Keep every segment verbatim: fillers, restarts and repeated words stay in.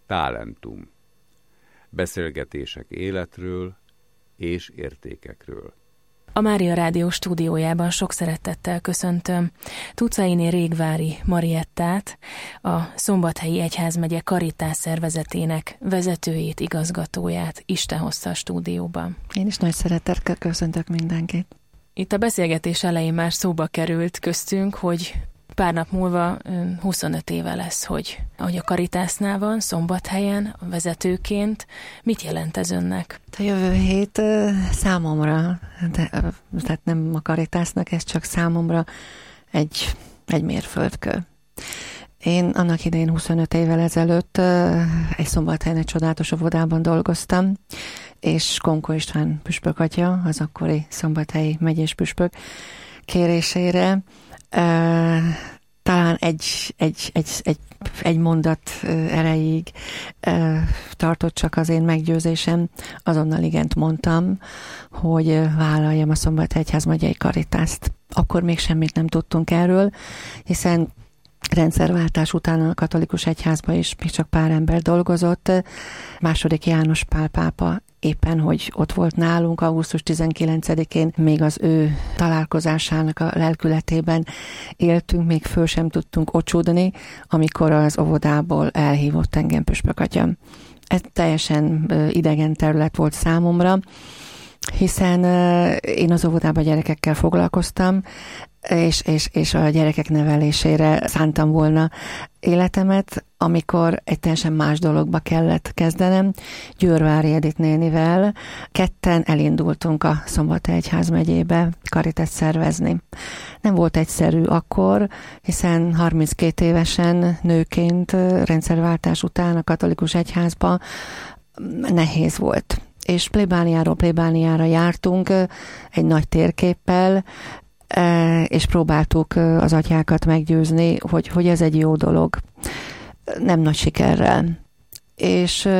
Talentum. Beszélgetések életről és értékekről. A Mária Rádió stúdiójában sok szeretettel köszöntöm Tucainé Régvári Mariettát, a Szombathelyi Egyházmegye Karitás szervezetének vezetőjét, igazgatóját. Isten hozta a stúdióban. Én is nagy szeretettel köszöntök mindenkit. Itt a beszélgetés elején már szóba került köztünk, hogy pár nap múlva huszonöt éve lesz, hogy, hogy a Karitásnál van, Szombathelyen, vezetőként. Mit jelent ez önnek? A jövő hét számomra, de, tehát nem a Karitásnak, ez csak számomra egy, egy mérföldkő. Én annak idején huszonöt évvel ezelőtt egy Szombathelyen egy csodálatos óvodában dolgoztam, és Konkó István püspök atya, az akkori szombathelyi megyés püspök kérésére Uh, talán egy, egy, egy, egy, egy mondat erejéig uh, tartott csak az én meggyőzésem. Azonnal igent mondtam, hogy vállaljam a Szombathely Egyházmegyei Karitást. Akkor még semmit nem tudtunk erről, hiszen rendszerváltás után a katolikus egyházban is még csak pár ember dolgozott. Második János Pál pápa éppen, hogy ott volt nálunk augusztus tizenkilencedikén, még az ő találkozásának a lelkületében éltünk, még föl sem tudtunk ocsúdni, amikor az óvodából elhívott engem püspök atya. Ez teljesen idegen terület volt számomra, hiszen én az óvodában gyerekekkel foglalkoztam, és, és, és a gyerekek nevelésére szántam volna életemet, amikor egy teljesen más dologba kellett kezdenem. Győrvári Edith nénivel ketten elindultunk a Szombathely Egyházmegyébe Karitást szervezni. Nem volt egyszerű akkor, hiszen harminckét évesen nőként rendszerváltás után a katolikus egyházba nehéz volt. És plébániáról plébániára jártunk egy nagy térképpel, és próbáltuk az atyákat meggyőzni, hogy, hogy ez egy jó dolog. Nem nagy sikerrel. És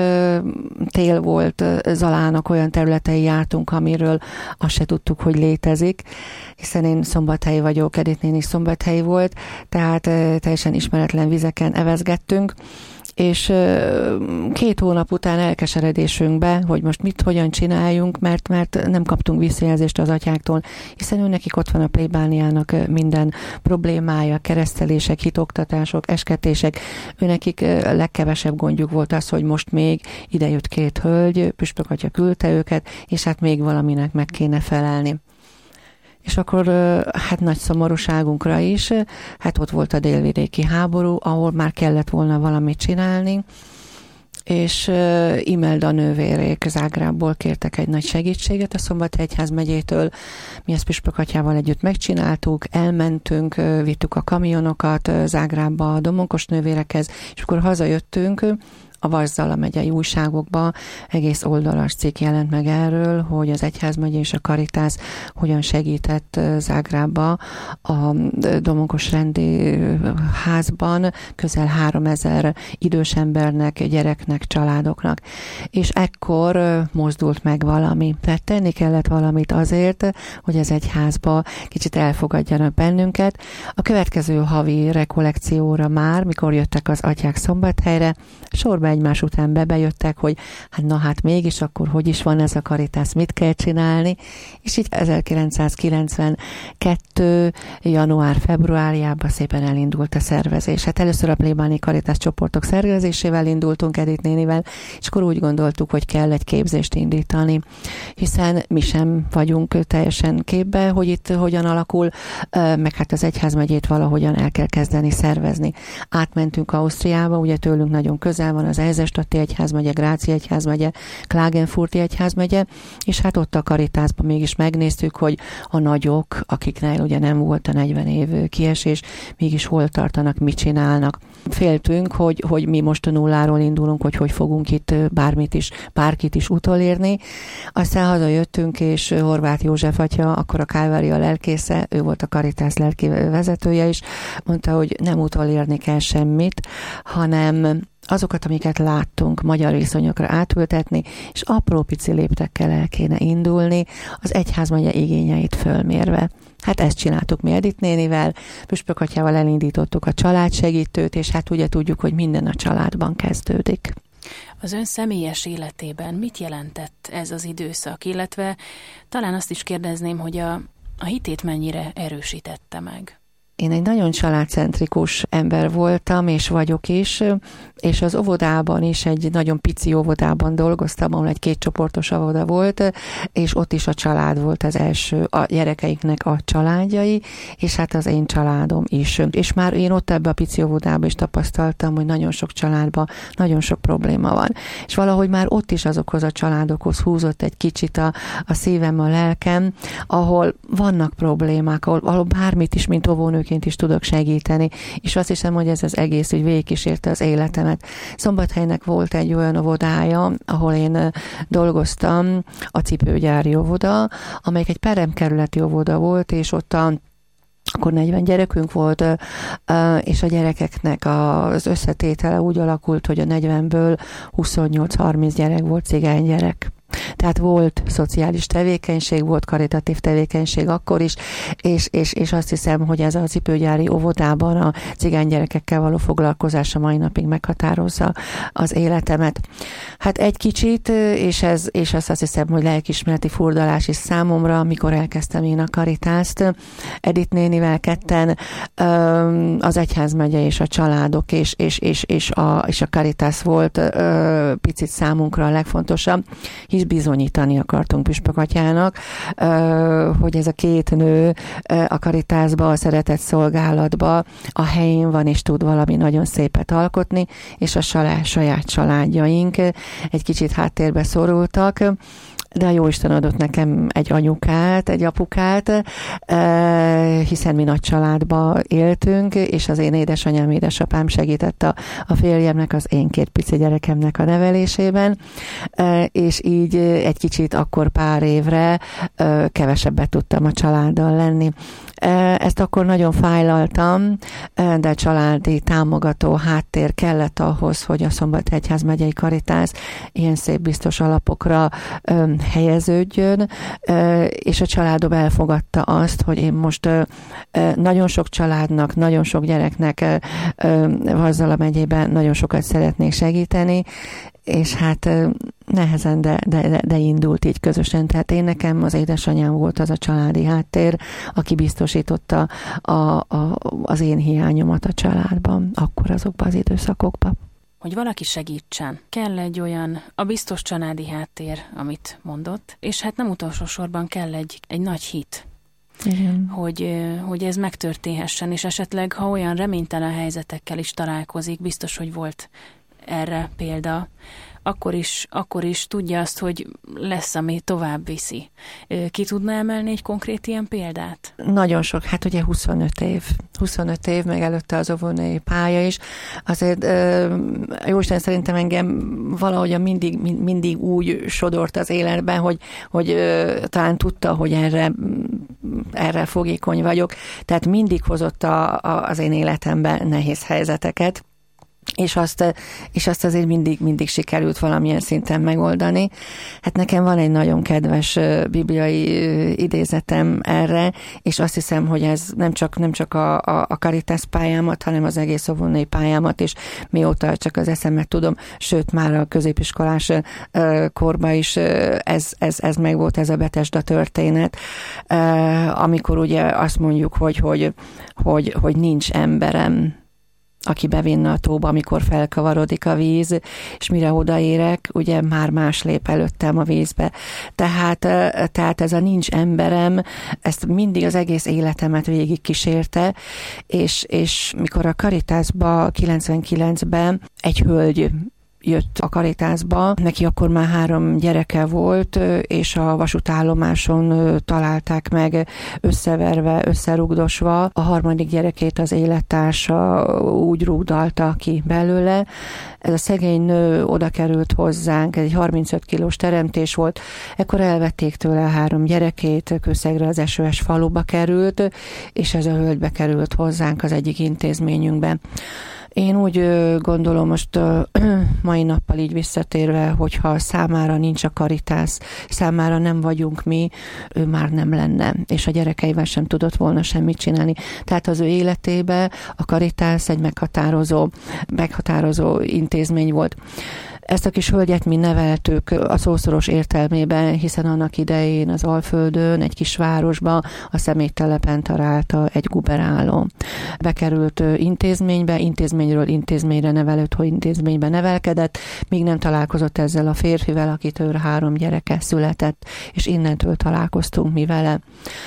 tél volt, Zalának olyan területei jártunk, amiről azt se tudtuk, hogy létezik, hiszen én szombathelyi vagyok, Edith néni szombathelyi volt, tehát teljesen ismeretlen vizeken evezgettünk, és két hónap után elkeseredésünkbe, hogy most mit, hogyan csináljunk, mert, mert nem kaptunk visszajelzést az atyáktól, hiszen őnekik ott van a plébániának minden problémája, keresztelések, hitoktatások, esketések, őnekik legkevesebb gondjuk volt az, hogy most még idejött két hölgy, püspök atya küldte őket, és hát még valaminek meg kéne felelni. És akkor hát nagy szomorúságunkra is, hát ott volt a délvidéki háború, ahol már kellett volna valamit csinálni, és Imelda nővérék Zágrábból kértek egy nagy segítséget a Szombathely Egyházmegyétől. Mi ezt püspök atyával együtt megcsináltuk, elmentünk, vittük a kamionokat Zágrábba a domonkos nővérekhez, és akkor hazajöttünk, a Vas-Zala megyei újságokban egész oldalas cikk jelent meg erről, hogy az Egyházmegye és a Karitás hogyan segített Zágrábba a domonkos rendi házban közel háromezer idős embernek, gyereknek, családoknak. És ekkor mozdult meg valami. Tehát tenni kellett valamit azért, hogy az egyházba kicsit elfogadjanak bennünket. A következő havi rekollekcióra már, mikor jöttek az atyák Szombathelyre, sorba egymás után bebejöttek, hogy hát na hát mégis akkor hogy is van ez a Karitás, mit kell csinálni, és így ezerkilencszázkilencvenkettő. január-februárjában szépen elindult a szervezés. Hát először a plébáni Karitás csoportok szervezésével indultunk Edith nénivel, és akkor úgy gondoltuk, hogy kell egy képzést indítani, hiszen mi sem vagyunk teljesen képbe, hogy itt hogyan alakul, meg hát az Egyházmegyét valahogyan el kell kezdeni szervezni. Átmentünk Ausztriába, ugye tőlünk nagyon közel van az Eisenstadti Egyházmegye, Gráci Egyházmegye, Klagenfurti Egyházmegye, és hát ott a Karitásban mégis megnéztük, hogy a nagyok, akiknél ugye nem volt a negyven év kiesés, mégis hol tartanak, mit csinálnak. Féltünk, hogy, hogy mi most a nulláról indulunk, hogy hogy fogunk itt bármit is, bárkit is utolérni. Aztán hazajöttünk, és Horváth József atya, akkor a Kálvária lelkésze, ő volt a Karitás lelki vezetője is, mondta, hogy nem utolérni kell semmit, hanem azokat, amiket láttunk, magyar viszonyokra átültetni, és apró pici léptekkel el kéne indulni, az Egyházmegye igényeit fölmérve. Hát ezt csináltuk mi Edith nénivel, püspök atyával elindítottuk a családsegítőt, és hát ugye tudjuk, hogy minden a családban kezdődik. Az ön személyes életében mit jelentett ez az időszak, illetve talán azt is kérdezném, hogy a, a hitét mennyire erősítette meg? Én egy nagyon családcentrikus ember voltam, és vagyok is, és az óvodában is, egy nagyon pici óvodában dolgoztam, ahol egy kétcsoportos óvoda volt, és ott is a család volt az első, a gyerekeiknek a családjai, és hát az én családom is. És már én ott ebbe a pici óvodába is tapasztaltam, hogy nagyon sok családban nagyon sok probléma van. És valahogy már ott is azokhoz a családokhoz húzott egy kicsit a, a szívem, a lelkem, ahol vannak problémák, ahol, ahol bármit is, mint óvónők is tudok segíteni, és azt hiszem, hogy ez az egész úgy végigkísérte az életemet. Szombathelynek volt egy olyan óvodája, ahol én dolgoztam, a cipőgyári óvoda, amelyik egy peremkerületi óvoda volt, és ott a akkor negyven gyerekünk volt, és a gyerekeknek az összetétele úgy alakult, hogy a negyvenből huszonnyolc-harminc gyerek volt cigány gyerek. Tehát volt szociális tevékenység, volt karitatív tevékenység akkor is, és, és, és azt hiszem, hogy ez a cipőgyári óvodában a cigány gyerekekkel való foglalkozás a mai napig meghatározza az életemet. Hát egy kicsit, és ez, és ez azt hiszem, hogy lelkiismereti furdalás is számomra, amikor elkezdtem én a Karitást. Edith nénivel ketten az egyházmegye és a családok, és, és, és, és, a, és a Karitász volt picit számunkra a legfontosabb, hisz bizonyítani akartunk Püspök Atyának, hogy ez a két nő a Karitászba, a szeretett szolgálatba a helyén van, és tud valami nagyon szépet alkotni, és a saját családjaink egy kicsit háttérbe szorultak, de a Jóisten adott nekem egy anyukát, egy apukát, hiszen mi nagy családba éltünk, és az én édesanyám, édesapám segített a, a férjemnek, az én két pici gyerekemnek a nevelésében, és így egy kicsit akkor pár évre kevesebbet tudtam a családdal lenni. Ezt akkor nagyon fájlaltam, de családi támogató háttér kellett ahhoz, hogy a Szombathely Egyházmegyei Karitász ilyen szép biztos alapokra helyeződjön, és a családom elfogadta azt, hogy én most nagyon sok családnak, nagyon sok gyereknek Varzala megyében nagyon sokat szeretnék segíteni, és hát nehezen, de, de, de indult így közösen. Tehát én nekem az édesanyám volt az a családi háttér, aki biztosította a, a, az én hiányomat a családban, akkor azokban az időszakokban. Hogy valaki segítsen, kell egy olyan, a biztos családi háttér, amit mondott, és hát nem utolsó sorban kell egy, egy nagy hit. Igen. Hogy, hogy ez megtörténhessen, és esetleg, ha olyan reménytelen helyzetekkel is találkozik, biztos, hogy volt erre példa, akkor is, akkor is tudja azt, hogy lesz, ami tovább viszi. Ki tudna emelni egy konkrét ilyen példát? Nagyon sok, hát ugye huszonöt év. huszonöt év, meg előtte az óvónői pálya is. Azért Jóisten szerintem engem valahogy mindig, mindig úgy sodort az életben, hogy, hogy talán tudta, hogy erre, erre fogékony vagyok. Tehát mindig hozott a, a, az én életemben nehéz helyzeteket. És azt, és azt azért mindig, mindig sikerült valamilyen szinten megoldani. Hát nekem van egy nagyon kedves bibliai idézetem erre, és azt hiszem, hogy ez nem csak, nem csak a, a, a Karitász pályámat, hanem az egész óvónői pályámat is, mióta csak az eszemet tudom, sőt már a középiskolás korban is ez, ez, ez meg volt, ez a Betesda történet, amikor ugye azt mondjuk, hogy, hogy, hogy, hogy nincs emberem, aki bevinne a tóba, amikor felkavarodik a víz, és mire odaérek, ugye már más lép előttem a vízbe. Tehát, tehát ez a nincs emberem, ezt mindig az egész életemet végig kísérte, és, és mikor a Karitászba kilencvenkilencben egy hölgy jött a Karitászba, neki akkor már három gyereke volt, és a vasútállomáson találták meg összeverve, összerugdosva. A harmadik gyerekét az élettársa úgy rúgdalta ki belőle. Ez a szegény nő oda került hozzánk, ez egy harmincöt kilós teremtés volt, ekkor elvették tőle a három gyerekét, Kőszegre az es o es faluba került, és ez a hölgy bekerült hozzánk az egyik intézményünkben. Én úgy gondolom most mai nappal így visszatérve, hogyha számára nincs a Karitász, számára nem vagyunk mi, ő már nem lenne, és a gyerekeivel sem tudott volna semmit csinálni. Tehát az ő életébe a Karitász egy meghatározó, meghatározó intézmény volt. Ezt a kis hölgyet mi neveltük a szószoros értelmében, hiszen annak idején az Alföldön, egy kis városba a szeméttelepen találta egy guberáló. Bekerült intézménybe, intézményről intézményre nevelődő intézménybe nevelkedett, míg nem találkozott ezzel a férfivel, akitől három gyereke született, és innentől találkoztunk mi vele.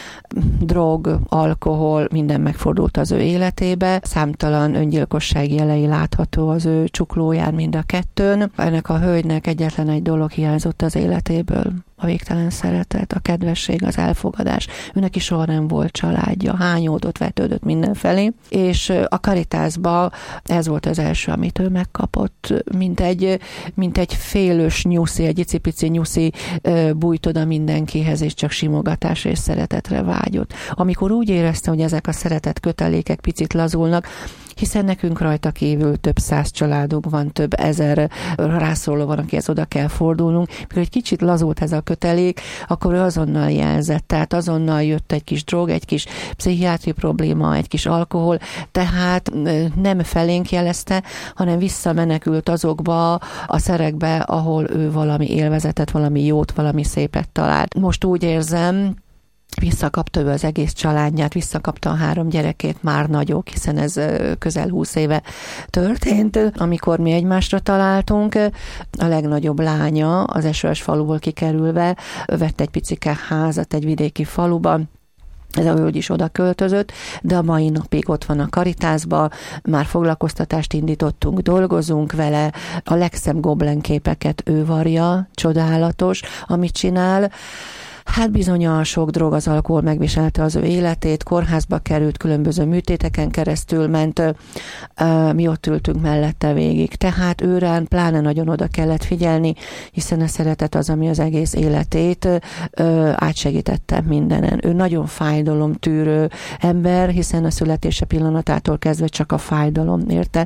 Drog, alkohol, minden megfordult az ő életébe. Számtalan öngyilkosság jelei látható az ő csuklóján mind a kettőn. Ennek a hölgynek egyetlen egy dolog hiányzott az életéből. A végtelen szeretet, a kedvesség, az elfogadás. Őnek is soha nem volt családja, hányódott, vetődött mindenfelé, és a Caritasba ez volt az első, amit ő megkapott, mint egy, mint egy félős nyuszi, egy icipici nyuszi bújt oda mindenkihez, és csak simogatásra és szeretetre vágyott. Amikor úgy érezte, hogy ezek a szeretet kötelékek picit lazulnak, hiszen nekünk rajta kívül több száz családunk van, több ezer rászóló van, akihez oda kell fordulnunk. Mikor egy kicsit lazult ez a kötelék, akkor ő azonnal jelzett, tehát azonnal jött egy kis drog, egy kis pszichiátri probléma, egy kis alkohol, tehát nem felénk jelezte, hanem visszamenekült azokba a szerekbe, ahol ő valami élvezetet, valami jót, valami szépet talált. Most úgy érzem, visszakapta ő az egész családját, visszakapta a három gyerekét, már nagyok, hiszen ez közel húsz éve történt. Amikor mi egymásra találtunk, a legnagyobb lánya az es o es faluból kikerülve vett egy picike házat egy vidéki faluban, ez a hölgy is oda költözött, de a mai napig ott van a Caritasba, már foglalkoztatást indítottunk, dolgozunk vele, a legszebb goblen képeket ő varja, csodálatos, amit csinál. Hát bizony a sok drog, az alkohol megviselte az ő életét, kórházba került, különböző műtéteken keresztül ment, mi ott ültünk mellette végig. Tehát őrán pláne nagyon oda kellett figyelni, hiszen a szeretet az, ami az egész életét átsegítette mindenen. Ő nagyon fájdalomtűrő ember, hiszen a születése pillanatától kezdve csak a fájdalom érte,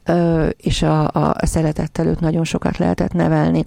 és a, a szeretettel őt nagyon sokat lehetett nevelni.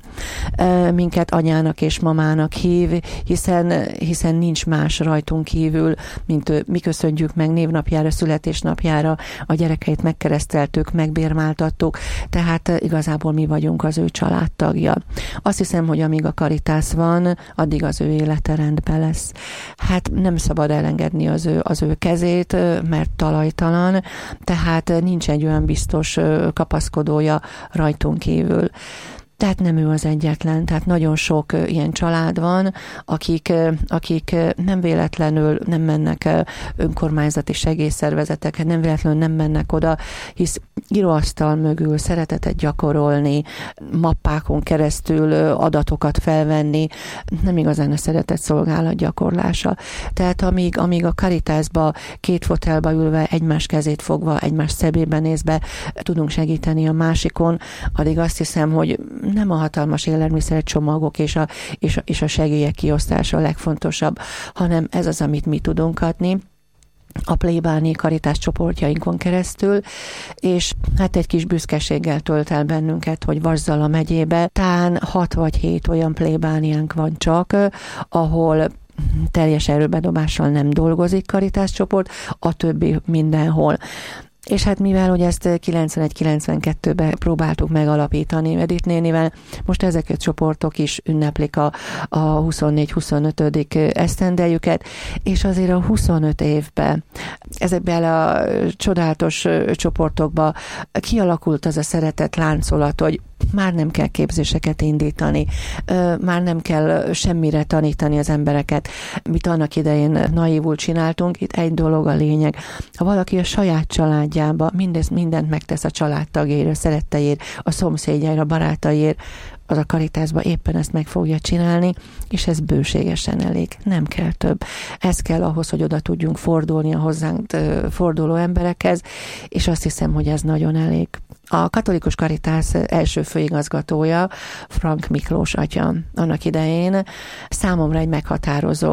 Minket anyának és mamának hív, hiszen, hiszen nincs más rajtunk kívül, mint ő. Mi köszönjük meg névnapjára, születésnapjára, a gyerekeit megkereszteltük, megbérmáltattuk, tehát igazából mi vagyunk az ő családtagja. Azt hiszem, hogy amíg a Caritas van, addig az ő élete rendben lesz. Hát nem szabad elengedni az ő, az ő kezét, mert talajtalan, tehát nincs egy olyan biztos kapaszkodója rajtunk kívül. Tehát nem ő az egyetlen, tehát nagyon sok ilyen család van, akik, akik nem véletlenül nem mennek önkormányzati segélyszervezetekhez, nem véletlenül nem mennek oda, hisz íróasztal mögül szeretetet gyakorolni, mappákon keresztül adatokat felvenni, nem igazán a szeretet szolgálat gyakorlása. Tehát amíg, amíg a Caritasba két fotelba ülve, egymás kezét fogva, egymás szemébe nézve tudunk segíteni a másikon, addig azt hiszem, hogy nem a hatalmas élelmiszercsomagok és a, és, a, és a segélyek kiosztása a legfontosabb, hanem ez az, amit mi tudunk adni a plébáni Caritas csoportjainkon keresztül, és hát egy kis büszkeséggel tölt el bennünket, hogy Varzala megyébe tán hat vagy hét olyan plébániánk van csak, ahol teljes erőbedobással nem dolgozik Caritas csoport, a többi mindenhol. És hát mivel, hogy ezt kilencvenegy kilencvenkettőben próbáltuk megalapítani Edith nénivel, most ezek a csoportok is ünneplik a, a huszonnégy huszonötödik esztendejüket, és azért a huszonöt évben ezekben a csodálatos csoportokban kialakult az a szeretet láncolat, hogy már nem kell képzéseket indítani, már nem kell semmire tanítani az embereket, mit annak idején naívul csináltunk. Itt egy dolog a lényeg. Ha valaki a saját családjába mindez, mindent megtesz a családtagjaira, a szeretteiért, a szomszédjaira, a barátaiért, az a Caritasba éppen ezt meg fogja csinálni, és ez bőségesen elég. Nem kell több. Ez kell ahhoz, hogy oda tudjunk fordulni a hozzánk forduló emberekhez, és azt hiszem, hogy ez nagyon elég. A Katolikus Caritas első főigazgatója, Frank Miklós atya, annak idején számomra egy meghatározó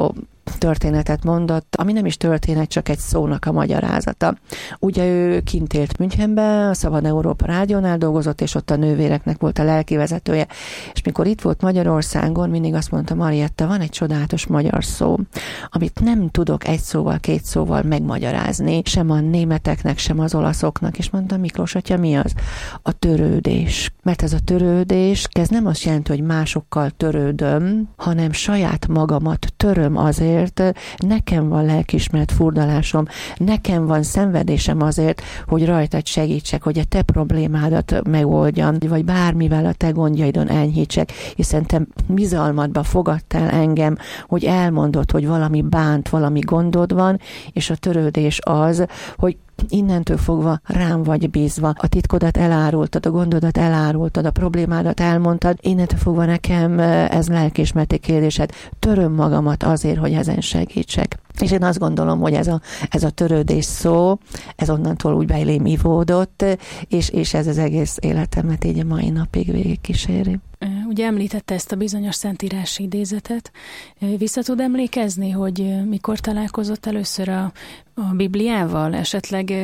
történetet mondott, ami nem is történet, csak egy szónak a magyarázata. Ugye ő kint élt Münchenben, a Szabad Európa Rádiónál dolgozott, és ott a nővéreknek volt a lelkivezetője. És mikor itt volt Magyarországon, mindig azt mondta, Marietta, van egy csodálatos magyar szó, amit nem tudok egy szóval, két szóval megmagyarázni, sem a németeknek, sem az olaszoknak. És mondta, Miklós atya, mi az? A törődés. Mert ez a törődés, ez nem azt jelenti, hogy másokkal törődöm, hanem saját magamat töröm azért, nekem van lelkiismeret furdalásom, nekem van szenvedésem azért, hogy rajtad segítsek, hogy a te problémádat megoldjam, vagy bármivel a te gondjaidon enyhítsek, hiszen te bizalmadba fogadtál engem, hogy elmondod, hogy valami bánt, valami gondod van, és a törődés az, hogy innentől fogva rám vagy bízva. A titkodat elárultad, a gondodat elárultad, a problémádat elmondtad, innentől fogva nekem ez lelkiismereti kérdésed. Töröm magamat azért, hogy ezen segítsek. És én azt gondolom, hogy ez a, ez a törődés szó, ez onnantól úgy belém ivódott, és, és ez az egész életemet így a mai napig végigkíséri. Ugye említette ezt a bizonyos szentírási idézetet. Vissza tud emlékezni, hogy mikor találkozott először a, a Bibliával? Esetleg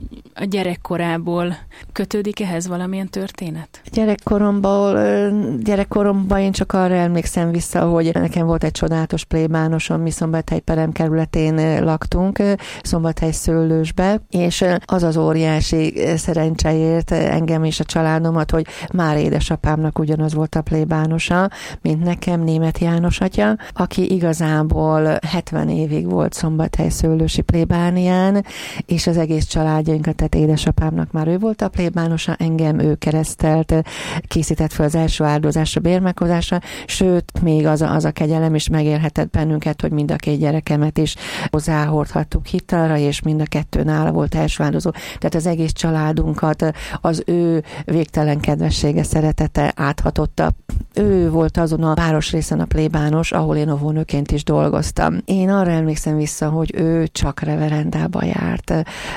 a gyerekkorából kötődik ehhez valamilyen történet? Gyerekkoromból, gyerekkoromban én csak arra emlékszem vissza, hogy nekem volt egy csodálatos plébánosom, mi Szombathely Perem kerületén laktunk, Szombathely Szőlősbe, és az az óriási szerencseért engem és a családomat, hogy már édesapámnak ugyanaz volt a plébánosa, mint nekem, Németh János atya, aki igazából hetven évig volt Szombathely Szőlősi plébánián, és az egész családjainkat, tehát édesapámnak már ő volt a plébánosa, engem ő keresztelt, készített fel az első áldozásra, bérmeghozásra, sőt, még az a, az a kegyelem is megélhetett bennünket, hogy mind a két gyerekemet is hozzáhordhattuk hitalra, és mind a kettő nála volt első áldozó. Tehát az egész családunkat az ő végtelen kedvessége, szeretete áthatotta. Ő volt azon a városrészen a plébános, ahol én óvónőként is dolgoztam. Én arra emlékszem vissza, hogy ő csak reverendába járt,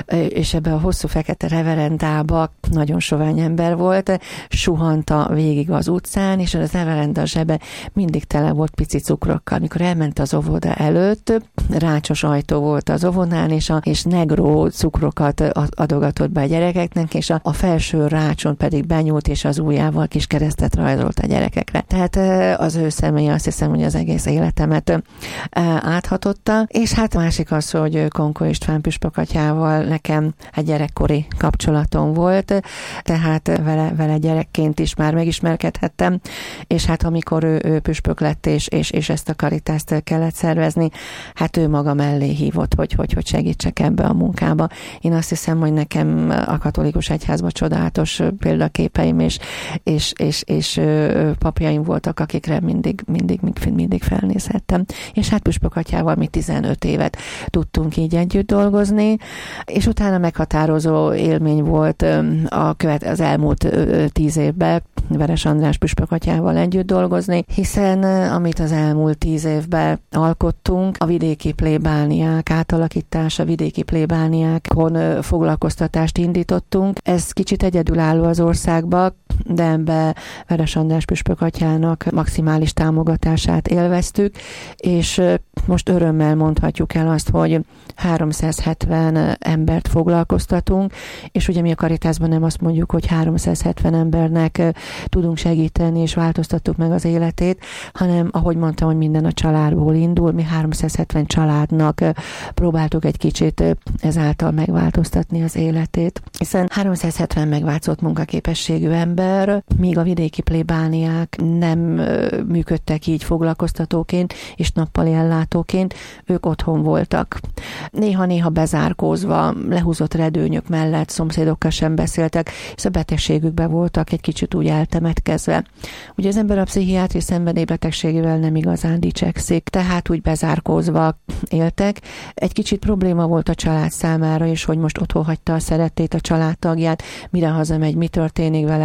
és ebbe a hosszú fekete reverendába nagyon sovány ember volt, suhanta végig az utcán, és az reverenda zsebe mindig tele volt pici cukrokkal. Mikor elment az óvoda előtt, rácsos ajtó volt az óvodán, és, a, és negró cukrokat adogatott be a gyerekeknek, és a, a felső rácson pedig benyúlt, és az ujjával kis keresztet rajzolt a gyerekekre. Tehát az ő személye, azt hiszem, hogy az egész életemet áthatotta, és hát másik az, hogy Konkó István püspök atyával nekem egy gyerekkori kapcsolatom volt, tehát vele, vele gyerekként is már megismerkedhettem, és hát amikor ő, ő püspök lett, és, és, és ezt a karitást kellett szervezni, hát ő maga mellé hívott, hogy, hogy, hogy segítsek ebbe a munkába. Én azt hiszem, hogy nekem a katolikus egyházban csodálatos példaképeim, és, és, és, és papjaim voltak, akikre mindig, mindig, mindig felnézhettem. És hát püspök atyával mi tizenöt évet tudtunk így együtt dolgozni, és utána meghatározó élmény volt a követ, az elmúlt tíz évben Veres András püspök atyával együtt dolgozni, hiszen amit az elmúlt tíz évben alkottunk, a vidéki plébániák átalakítása, vidéki plébániákon foglalkoztatást indítottunk. Ez kicsit egyedülálló az országban, de ebbe Veres András püspök atyának maximális támogatását élveztük, és most örömmel mondhatjuk el azt, hogy háromszázhetven embert foglalkoztatunk, és ugye mi a Karitásban nem azt mondjuk, hogy háromszázhetven embernek tudunk segíteni, és változtattuk meg az életét, hanem ahogy mondtam, hogy minden a családból indul, mi háromszázhetven családnak próbáltuk egy kicsit ezáltal megváltoztatni az életét, hiszen háromszázhetven megváltozott munkaképességű ember, míg a vidéki plébániák nem működtek így foglalkoztatóként és nappali ellátóként, ők otthon voltak. Néha-néha bezárkózva, lehúzott redőnyök mellett szomszédokkal sem beszéltek, és a betegségükben voltak egy kicsit úgy eltemetkezve. Ugye az ember a pszichiátri szenvedélybetegségével nem igazán dicsekszik, tehát úgy bezárkózva éltek. Egy kicsit probléma volt a család számára is, hogy most otthon hagyta a szerettét, a családtagját, mire hazamegy, mi történik vele, hogy látja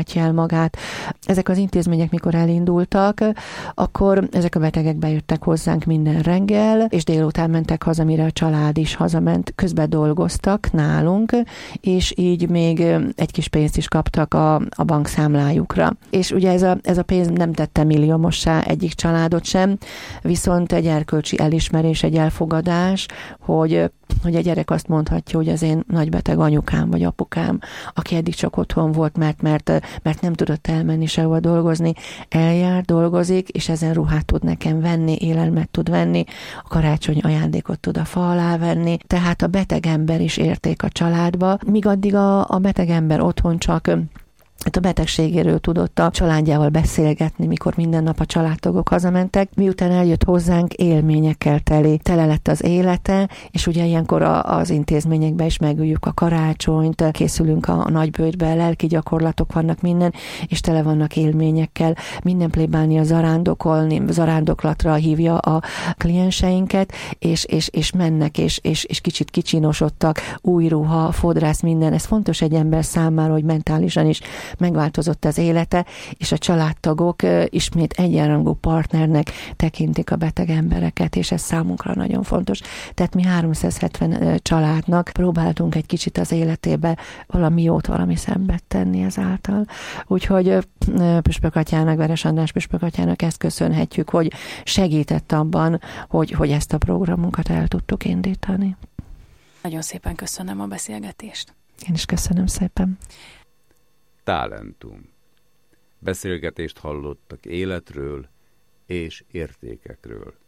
látja el magát. Ezek az intézmények, mikor elindultak, akkor ezek a betegek bejöttek hozzánk minden reggel, és délután mentek haza, mire a család is hazament. Közben dolgoztak nálunk, és így még egy kis pénzt is kaptak a, a bankszámlájukra. És ugye ez a, ez a pénz nem tette milliómossá egyik családot sem, viszont egy erkölcsi elismerés, egy elfogadás, hogy, hogy a gyerek azt mondhatja, hogy az én nagybeteg anyukám vagy apukám, aki eddig csak otthon volt, mert, mert, mert nem tudott elmenni sehova dolgozni, eljár, dolgozik, és ezen ruhát tud nekem venni, élelmet tud venni, a karácsony ajándékot tud a fa alá venni, tehát a beteg ember is érték a családba, míg addig a, a beteg ember otthon csak a betegségéről tudott a családjával beszélgetni, mikor minden nap a családtagok hazamentek. Miután eljött hozzánk, élményekkel teli, tele lett az élete, és ugye ilyenkor a, az intézményekben is megüljük a karácsonyt, készülünk a, a nagybőjtbe, lelki gyakorlatok vannak minden, és tele vannak élményekkel. Minden plébánia zarándokolni, zarándoklatra hívja a klienseinket, és, és, és mennek, és, és, és kicsit kicsinosodtak, új ruha, fodrász, minden. Ez fontos egy ember számára, hogy mentálisan is megváltozott az élete, és a családtagok ismét egyenrangú partnernek tekintik a beteg embereket, és ez számunkra nagyon fontos. Tehát mi háromszázhetven családnak próbáltunk egy kicsit az életébe valami jót, valami szentet tenni ezáltal. Úgyhogy Püspök atyának, Veres András Püspök atyának ezt köszönhetjük, hogy segített abban, hogy, hogy ezt a programunkat el tudtuk indítani. Nagyon szépen köszönöm a beszélgetést. Én is köszönöm szépen. Talentum. Beszélgetést hallottak életről és értékekről.